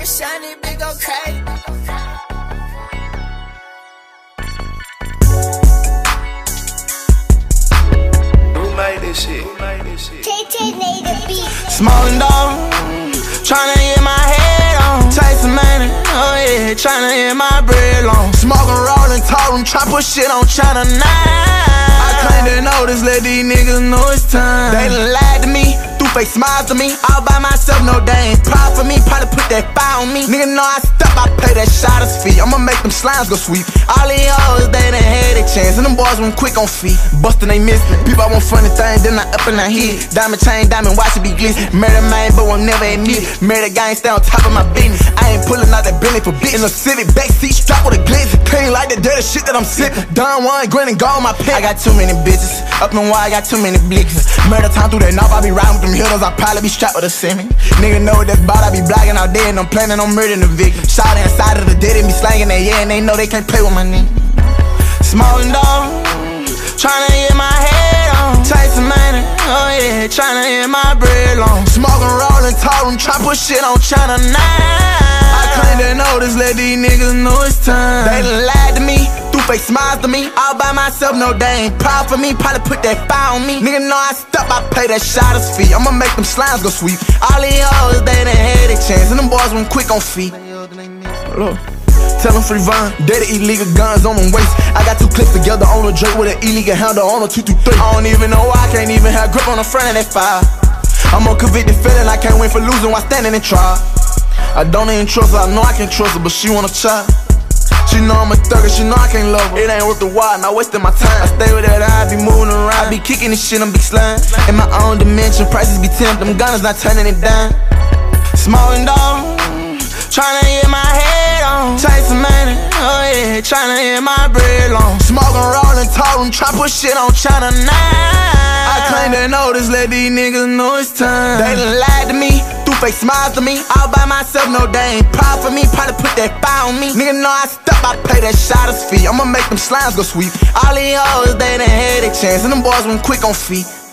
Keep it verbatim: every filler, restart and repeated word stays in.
shiny, big go crazy. Who made this shit? Who made this shit? K T made the beat. Smoking dog, tryna get my head on. Tyson money, oh yeah, tryna get my bread long. Smoking, rollin', talkin', try put shit on China nine. I claim to know this, let these niggas know it's time. They done lied to me, threw fake smiles to me. All by myself, no, they ain't proud for me. Probably put that fire on me. Nigga know I step, I pay that shotter's fee. I'ma make them slimes go sweep. All these hoes, they done had a chance. And them boys went quick on feet. Bustin', they missing. People I want funny things, then I up and I hit. Diamond chain, diamond watch it be glisten. Murder man, but won't never admit it. Murder gang stay on top of my business. I ain't pulling out that Bentley for bitch. In the Civic, backseat strap with a glitz. Clean like the dirty shit that I'm sippin'. Don one, grin and go on my pen. I got too many bitches. Up and wide, I got too many blicks. Murder time through that knob, I be riding with them hitters. I probably be strapped with a semi. Nigga know that bot, I be blocking out there and I'm planning on murdering the victim. Shot inside of the dead and be slanging that yeah, and they know they can't play with my nigga. Smoking dog, tryna get my head on. Tyson money, oh yeah, tryna get my bread long. Smoking, rollin', talkin', try put shit on China nine. I claim to know this, let these niggas know it's time. They done lied to me, threw fake smiles to me. All by myself, no, they ain't proud for me. Probably put that fire on me. Nigga know I step, I pay that shotter's fee. I'ma make them slimes go sweep. All these hoes, they done had a chance. And them boys went quick on feet. Look. Tell them free Vine, dirty illegal guns on them waist. I got two clips together on a Drake with an illegal handle on a two two three. I don't even know why I can't even have grip on the front of that fire. I'm a convicted felon, I can't win for losing while standing in trial. I don't even trust her, I know I can't trust her, but she wanna try. She know I'm a thugger, she know I can't love her. It ain't worth the while, not wasting my time. I stay with that, I be moving around, I be kicking this shit, I'm big slime. In my own dimension, prices be tempting, them gunners not turning it down. Smoking dog, tryna get my head on. Tyson money, oh yeah, tryna get my bread long. Smoking, rollin', talkin', try put shit on China nine. I claim to know this, let these niggas know it's time. They done lied to me, threw fake smiles to me. All by myself, no, they ain't proud for me. Probably put that fire on me. Nigga know I step, I pay that shotter's fee. I'ma make them slimes go sweep. All these hoes, they done had a chance. And them boys went quick on feet.